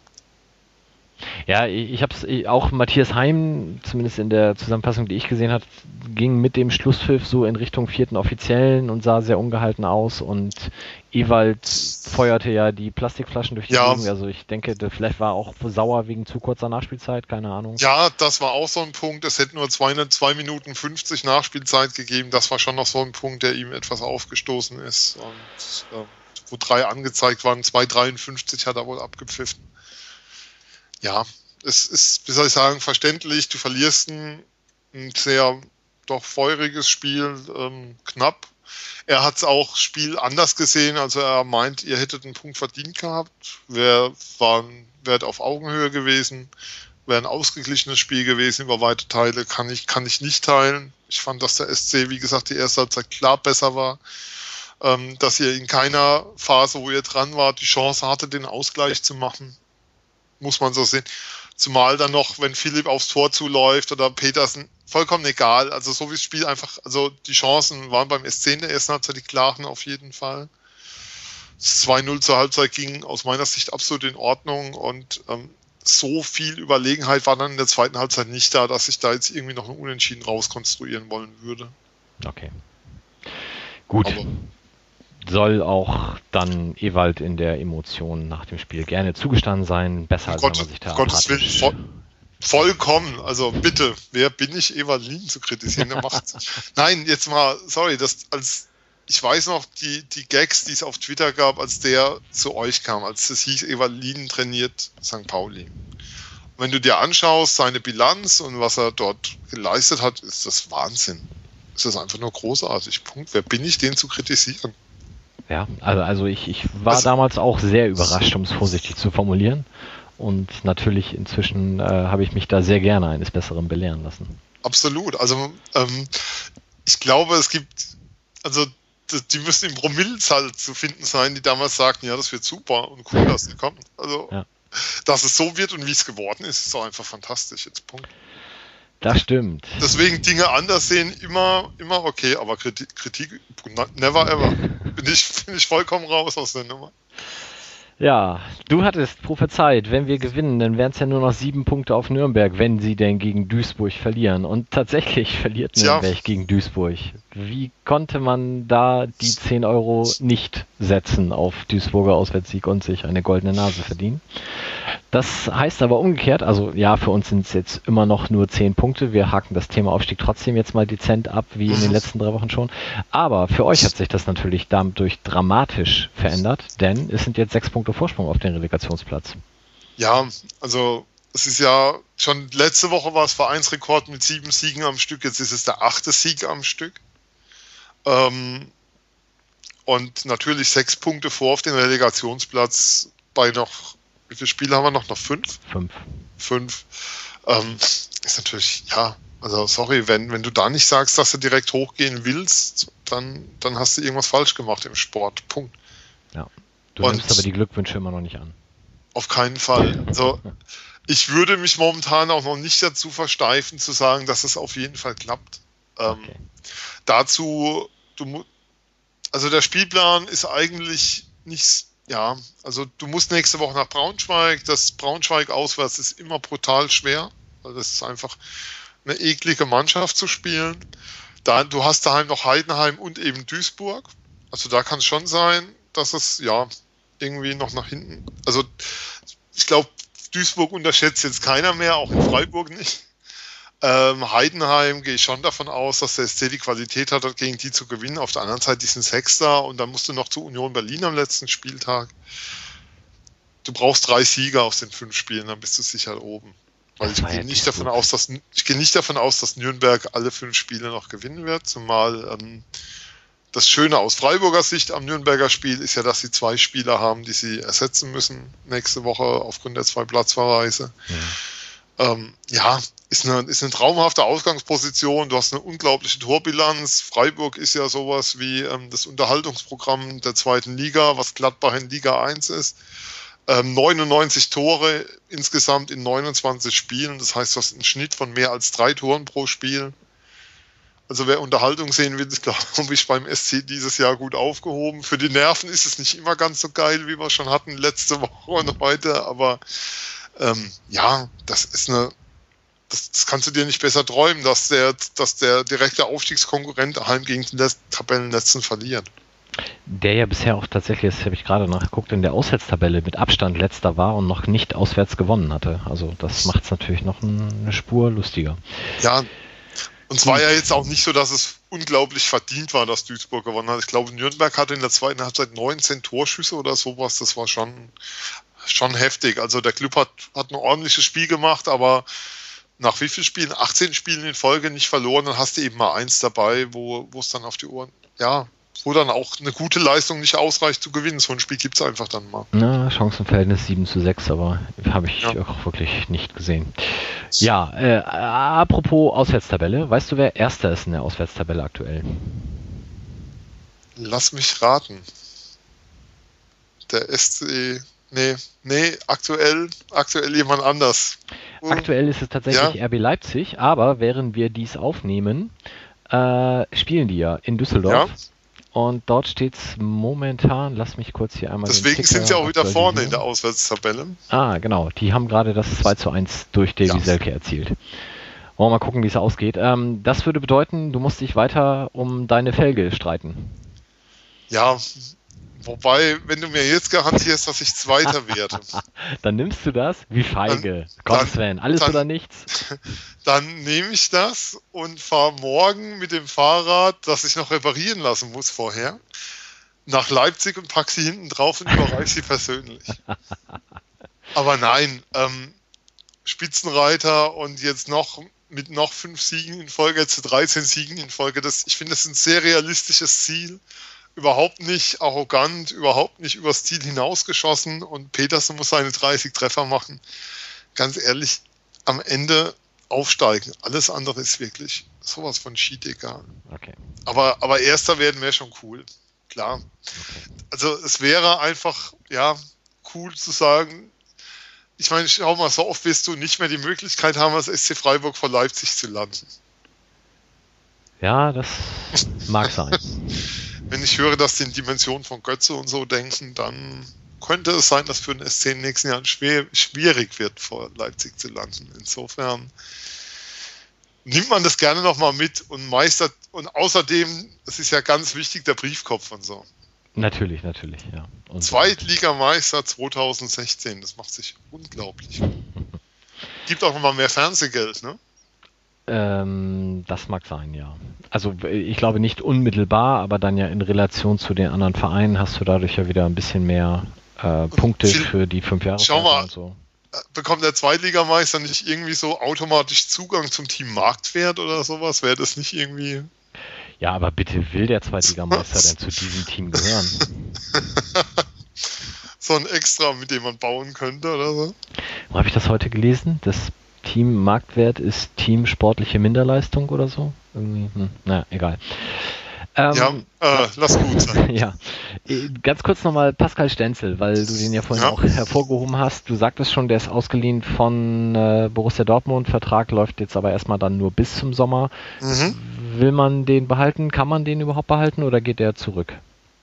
Ja, ich, ich habe es auch Matthias Heim, zumindest in der Zusammenfassung, die ich gesehen habe, ging mit dem Schlusspfiff so in Richtung vierten Offiziellen und sah sehr ungehalten aus und Ewald feuerte ja die Plastikflaschen durch die Ja. Gegend. Also ich denke, der vielleicht war auch sauer wegen zu kurzer Nachspielzeit, keine Ahnung. ja, das war auch so ein Punkt. Es hätte nur zwei Minuten fünfzig Nachspielzeit gegeben. Das war schon noch so ein Punkt, der ihm etwas aufgestoßen ist. Und äh, wo drei angezeigt waren, zwei dreiundfünfzig hat er wohl abgepfiffen. Ja, es ist, wie soll ich sagen, verständlich. Du verlierst ein, ein sehr doch feuriges Spiel, ähm, knapp. Er hat es auch Spiel anders gesehen, also er meint, ihr hättet einen Punkt verdient gehabt. Wäre war ein Wert auf Augenhöhe gewesen, wäre ein ausgeglichenes Spiel gewesen über weite Teile, kann ich, kann ich nicht teilen. Ich fand, dass der S C, wie gesagt, die erste Halbzeit klar besser war. Ähm, dass ihr in keiner Phase, wo ihr dran wart, die Chance hatte, den Ausgleich zu machen. Muss man so sehen. Zumal dann noch, wenn Philipp aufs Tor zuläuft oder Petersen, vollkommen egal. Also so wie das Spiel einfach, also die Chancen waren beim S C in der ersten Halbzeit die klaren auf jeden Fall. Das zwei null zur Halbzeit ging aus meiner Sicht absolut in Ordnung und ähm, so viel Überlegenheit war dann in der zweiten Halbzeit nicht da, dass ich da jetzt irgendwie noch einen Unentschieden rauskonstruieren wollen würde. Okay. Gut. Aber Soll auch dann Ewald in der Emotion nach dem Spiel gerne zugestanden sein. Besser Um als Gott- wenn man sich da um Gottes Willen, apathisch- voll- vollkommen. Also bitte, wer bin ich, Ewald Lien zu kritisieren? Der macht's. Nein, jetzt mal, sorry, das als ich weiß noch, die, die Gags, die es auf Twitter gab, als der zu euch kam, als es hieß, Ewald Lien trainiert Sankt Pauli. Und wenn du dir anschaust, seine Bilanz und was er dort geleistet hat, ist das Wahnsinn. Ist das einfach nur großartig. Punkt. Wer bin ich, den zu kritisieren? Ja, also, also ich, ich war Also- damals auch sehr überrascht, um es vorsichtig zu formulieren. Und natürlich inzwischen äh, habe ich mich da sehr gerne eines Besseren belehren lassen. Absolut. Also ähm, ich glaube, es gibt, also d- die müssen im Promillezahl zu finden sein, die damals sagten, ja, das wird super und cool, dass der kommt. Also, Ja. dass es so wird und wie es geworden ist, ist doch einfach fantastisch. Jetzt Punkt. Das stimmt. Deswegen Dinge anders sehen, immer, immer okay, aber Kritik, Kritik never ever. Bin ich, bin ich vollkommen raus aus der Nummer. Ja, du hattest prophezeit, wenn wir gewinnen, dann wären es ja nur noch sieben Punkte auf Nürnberg, wenn sie denn gegen Duisburg verlieren. Und tatsächlich verliert Tja. Nürnberg gegen Duisburg. Wie konnte man da die zehn Euro nicht setzen auf Duisburger Auswärtssieg und sich eine goldene Nase verdienen? Das heißt aber umgekehrt, also ja, für uns sind es jetzt immer noch nur zehn Punkte. Wir haken das Thema Aufstieg trotzdem jetzt mal dezent ab, wie in den letzten drei Wochen schon. Aber für euch hat sich das natürlich dadurch dramatisch verändert, denn es sind jetzt sechs Punkte Vorsprung auf den Relegationsplatz. Ja, also es ist ja schon letzte Woche war es Vereinsrekord mit sieben Siegen am Stück, jetzt ist es der achte Sieg am Stück. Ähm, und natürlich sechs Punkte vor auf den Relegationsplatz bei noch, wie viele Spiele haben wir noch? Noch fünf? Fünf. Fünf. Ähm, ist natürlich, ja, also sorry, wenn, wenn du da nicht sagst, dass du direkt hochgehen willst, dann, dann hast du irgendwas falsch gemacht im Sport. Punkt. Ja. Du Und- nimmst aber die Glückwünsche immer noch nicht an. Auf keinen Fall. Also ich würde mich momentan auch noch nicht dazu versteifen, zu sagen, dass es auf jeden Fall klappt. Ähm, Okay. Dazu, du mu- also der Spielplan ist eigentlich nicht, ja, also du musst nächste Woche nach Braunschweig. Das Braunschweig auswärts ist immer brutal schwer, weil das ist einfach eine eklige Mannschaft zu spielen. Da, du hast daheim noch Heidenheim und eben Duisburg. Also da kann es schon sein, dass es ja irgendwie noch nach hinten. Also ich glaube, Duisburg unterschätzt jetzt keiner mehr, auch in Freiburg nicht. Ähm, Heidenheim gehe ich schon davon aus, dass der S C die Qualität hat, gegen die zu gewinnen. Auf der anderen Seite, die sind Sechster und dann musst du noch zu Union Berlin am letzten Spieltag. Du brauchst drei Sieger aus den fünf Spielen, dann bist du sicher oben. Weil ich gehe nicht davon aus, dass ich gehe nicht davon aus, dass Nürnberg alle fünf Spiele noch gewinnen wird. Zumal ähm, das Schöne aus Freiburger Sicht am Nürnberger Spiel ist ja, dass sie zwei Spieler haben, die sie ersetzen müssen nächste Woche aufgrund der zwei Platzverweise. Ja, ähm, ja ist, eine, ist eine traumhafte Ausgangsposition. Du hast eine unglaubliche Torbilanz. Freiburg ist ja sowas wie ähm, das Unterhaltungsprogramm der zweiten Liga, was Gladbach in Liga eins ist. Ähm, neunundneunzig Tore insgesamt in neunundzwanzig Spielen. Das heißt, du hast einen Schnitt von mehr als drei Toren pro Spiel. Also wer Unterhaltung sehen will, ist, glaube ich, beim S C dieses Jahr gut aufgehoben. Für die Nerven ist es nicht immer ganz so geil, wie wir schon hatten letzte Woche und heute. Aber ähm, ja, das ist eine, das, das kannst du dir nicht besser träumen, dass der, dass der direkte Aufstiegskonkurrent daheim gegen den Tabellenletzten verliert. Der ja bisher auch tatsächlich, das habe ich gerade nachgeguckt, in der Auswärtstabelle mit Abstand letzter war und noch nicht auswärts gewonnen hatte. Also das macht es natürlich noch eine Spur lustiger. Ja, und es war ja jetzt auch nicht so, dass es unglaublich verdient war, dass Duisburg gewonnen hat. Ich glaube, Nürnberg hatte in der zweiten Halbzeit neunzehn Torschüsse oder sowas. Das war schon, schon heftig. Also der Club hat, hat ein ordentliches Spiel gemacht, aber nach wie vielen Spielen? achtzehn Spielen in Folge nicht verloren. Dann hast du eben mal eins dabei, wo wo es dann auf die Ohren, ja, wo dann auch eine gute Leistung nicht ausreicht zu gewinnen. So ein Spiel gibt es einfach dann mal. Na, Chancenverhältnis sieben zu sechs, aber habe ich ja. auch wirklich nicht gesehen. Ja, äh, apropos Auswärtstabelle, weißt du, wer Erster ist in der Auswärtstabelle aktuell? Lass mich raten. Der S C, nee, nee, aktuell, aktuell jemand anders. Aktuell ist es tatsächlich ja. R B Leipzig, aber während wir dies aufnehmen, äh, spielen die ja in Düsseldorf. Ja. Und dort steht es momentan, lass mich kurz hier einmal... Deswegen sind sie auch wieder vorne in der Auswärtstabelle. Ah, genau. Die haben gerade das zwei zu eins durch Davy ja. Selke erzielt. Wollen wir mal gucken, wie es ausgeht. Ähm, das würde bedeuten, du musst dich weiter um deine Felge streiten. Ja, wobei, wenn du mir jetzt garantierst, dass ich Zweiter werde... Dann nimmst du das? Wie feige. Dann, Komm, dann, Sven, alles dann, oder nichts? Dann nehme ich das und fahre morgen mit dem Fahrrad, das ich noch reparieren lassen muss vorher, nach Leipzig und packe sie hinten drauf und überreiche sie persönlich. Aber nein, ähm, Spitzenreiter und jetzt noch mit noch fünf Siegen in Folge, zu dreizehn Siegen in Folge, das, ich finde, das ist ein sehr realistisches Ziel. Überhaupt nicht arrogant, überhaupt nicht übers Ziel hinausgeschossen und Petersen muss seine dreißig Treffer machen. Ganz ehrlich, am Ende aufsteigen. Alles andere ist wirklich sowas von shit egal. Okay. Aber, aber Erster werden wäre schon cool. Klar. Okay. Also es wäre einfach, ja, cool zu sagen, ich meine, schau mal, so oft wirst du nicht mehr die Möglichkeit haben, als S C Freiburg vor Leipzig zu landen. Ja, das mag sein. Wenn ich höre, dass die in Dimensionen von Götze und so denken, dann könnte es sein, dass für den S C in den nächsten Jahren schwer, schwierig wird, vor Leipzig zu landen. Insofern nimmt man das gerne nochmal mit und meistert, und außerdem, es ist ja ganz wichtig, der Briefkopf und so. Natürlich, natürlich, ja. Und Zweitligameister zwanzig sechzehn, das macht sich unglaublich. Gibt auch nochmal mehr Fernsehgeld, ne? Ähm, das mag sein, ja. Also ich glaube nicht unmittelbar, aber dann ja in Relation zu den anderen Vereinen hast du dadurch ja wieder ein bisschen mehr äh, Punkte viel, für die fünf Jahre. Schau mal, und so. Bekommt der Zweitligameister nicht irgendwie so automatisch Zugang zum Team Marktwert oder sowas? Wäre das nicht irgendwie... Ja, aber bitte, will der Zweitligameister denn zu diesem Team gehören? So ein Extra, mit dem man bauen könnte oder so? Wo habe ich das heute gelesen? Das Team Marktwert ist Team sportliche Minderleistung oder so? Irgendwie, hm, naja, egal. Ähm, ja, äh, lass gut sein. Ja, ganz kurz nochmal Pascal Stenzel, weil du den ja vorhin ja. auch hervorgehoben hast. Du sagtest schon, der ist ausgeliehen von äh, Borussia Dortmund. Vertrag läuft jetzt aber erstmal dann nur bis zum Sommer. Mhm. Will man den behalten? Kann man den überhaupt behalten oder geht der zurück?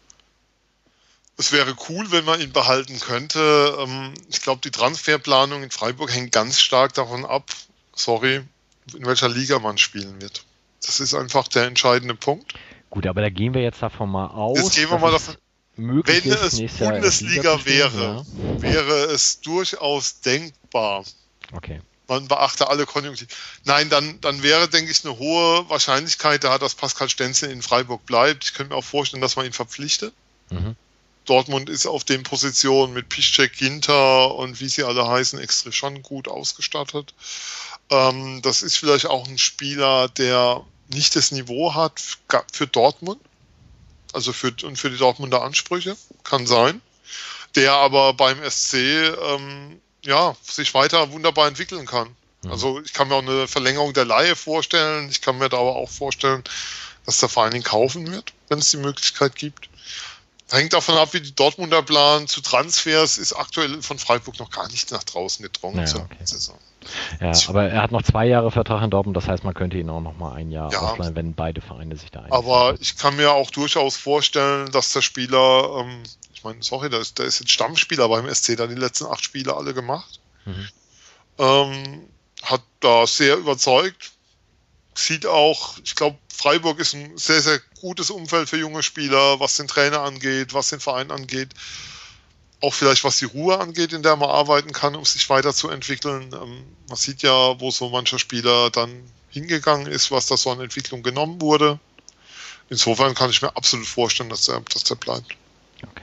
Es wäre cool, wenn man ihn behalten könnte. Ich glaube, die Transferplanung in Freiburg hängt ganz stark davon ab, sorry, in welcher Liga man spielen wird. Das ist einfach der entscheidende Punkt. Gut, aber da gehen wir jetzt davon mal aus. Jetzt gehen wir mal davon, wenn es Bundesliga wäre, ja. wäre es durchaus denkbar. Okay. Man beachte alle Konjunktive. Nein, dann, dann wäre, denke ich, eine hohe Wahrscheinlichkeit da, dass Pascal Stenzel in Freiburg bleibt. Ich könnte mir auch vorstellen, dass man ihn verpflichtet. Mhm. Dortmund ist auf den Positionen mit Piszczek, Ginter und wie sie alle heißen, extra schon gut ausgestattet. Ähm, das ist vielleicht auch ein Spieler, der nicht das Niveau hat für Dortmund, also für, und für die Dortmunder Ansprüche, kann sein, der aber beim S C ähm, ja, sich weiter wunderbar entwickeln kann. Mhm. Also ich kann mir auch eine Verlängerung der Leihe vorstellen, ich kann mir da aber auch vorstellen, dass der Verein ihn kaufen wird, wenn es die Möglichkeit gibt. Hängt davon ab, wie die Dortmunder planen. Zu Transfers ist aktuell von Freiburg noch gar nicht nach draußen gedrungen. Ja, okay. Ja, aber er hat noch zwei Jahre Vertrag in Dortmund, das heißt, man könnte ihn auch noch mal ein Jahr ja. ausleihen, wenn beide Vereine sich da einigen. Aber ich kann mir auch durchaus vorstellen, dass der Spieler, ähm, ich meine, sorry, der ist, der ist jetzt Stammspieler beim S C, der hat die letzten acht Spiele alle gemacht. Mhm. Ähm, hat da sehr überzeugt. Sieht auch, ich glaube, Freiburg ist ein sehr, sehr gutes Umfeld für junge Spieler, was den Trainer angeht, was den Verein angeht. Auch vielleicht, was die Ruhe angeht, in der man arbeiten kann, um sich weiterzuentwickeln. Ähm, man sieht ja, wo so mancher Spieler dann hingegangen ist, was da so an Entwicklung genommen wurde. Insofern kann ich mir absolut vorstellen, dass der, dass der bleibt. Okay.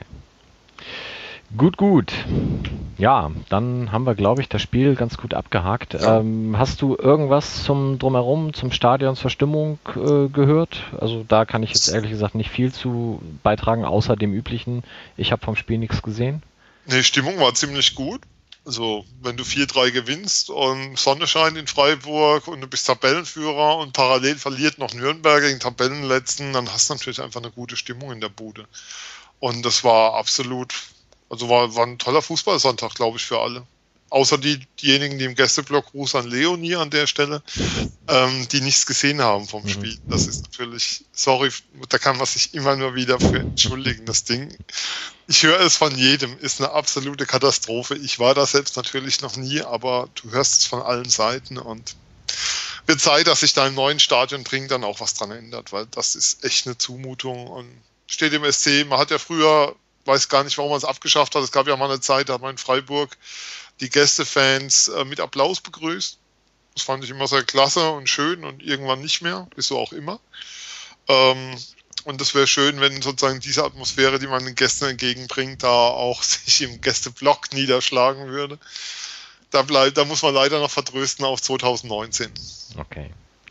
Gut, gut. Ja, dann haben wir, glaube ich, das Spiel ganz gut abgehakt. Ja. Ähm, hast du irgendwas zum Drumherum, zum Stadion, zur Stimmung äh, gehört? Also da kann ich jetzt ehrlich gesagt nicht viel zu beitragen, außer dem üblichen. Ich habe vom Spiel nichts gesehen. Nee, Stimmung war ziemlich gut. Also wenn du vier drei gewinnst und Sonne scheint in Freiburg und du bist Tabellenführer und parallel verliert noch Nürnberg gegen Tabellenletzten, dann hast du natürlich einfach eine gute Stimmung in der Bude. Und das war absolut... Also war, war ein toller Fußballsonntag, glaube ich, für alle. Außer die, diejenigen, die im Gästeblock, Gruß an Leonie an der Stelle, ähm, die nichts gesehen haben vom mhm. Spiel. Das ist natürlich, sorry, da kann man sich immer nur wieder für entschuldigen, das Ding. Ich höre es von jedem, ist eine absolute Katastrophe. Ich war da selbst natürlich noch nie, aber du hörst es von allen Seiten und wird Zeit, dass sich da im neuen Stadion dringend dann auch was dran ändert, weil das ist echt eine Zumutung und steht im S C, man hat ja früher weiß gar nicht, warum man es abgeschafft hat. Es gab ja mal eine Zeit, da hat man in Freiburg die Gästefans äh, mit Applaus begrüßt. Das fand ich immer sehr klasse und schön und irgendwann nicht mehr, ist so auch immer. Ähm, und das wäre schön, wenn sozusagen diese Atmosphäre, die man den Gästen entgegenbringt, da auch sich im Gästeblock niederschlagen würde. Da, bleibt, da muss man leider noch vertrösten auf zwanzig neunzehn. Okay.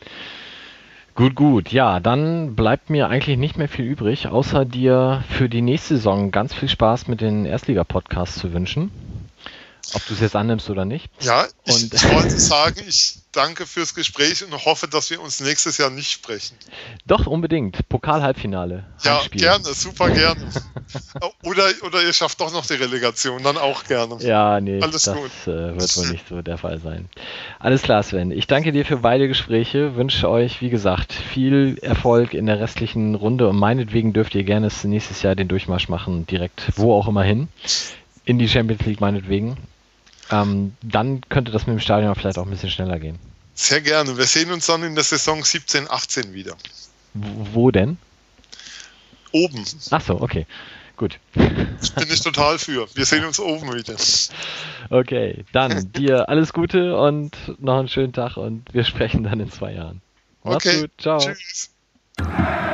Gut, gut. Ja, dann bleibt mir eigentlich nicht mehr viel übrig, außer dir für die nächste Saison ganz viel Spaß mit den Erstliga-Podcasts zu wünschen. Ob du es jetzt annimmst oder nicht. Ja, ich, und ich wollte sagen, ich danke fürs Gespräch und hoffe, dass wir uns nächstes Jahr nicht sprechen. Doch, unbedingt. Pokal-Halbfinale. Ja, gerne, super gerne. oder, oder ihr schafft doch noch die Relegation, dann auch gerne. Ja, nee, Alles das gut. Äh, wird wohl nicht so der Fall sein. Alles klar, Sven. Ich danke dir für beide Gespräche, wünsche euch, wie gesagt, viel Erfolg in der restlichen Runde und meinetwegen dürft ihr gerne nächstes Jahr den Durchmarsch machen, direkt wo auch immer hin. In die Champions League meinetwegen. Ähm, dann könnte das mit dem Stadion vielleicht auch ein bisschen schneller gehen. Sehr gerne. Wir sehen uns dann in der Saison siebzehn achtzehn wieder. W- wo denn? Oben. Ach so, okay. Gut. Das bin ich total für. Wir sehen uns oben wieder. Okay, dann dir alles Gute und noch einen schönen Tag und wir sprechen dann in zwei Jahren. Mach's okay. gut. Ciao. Tschüss.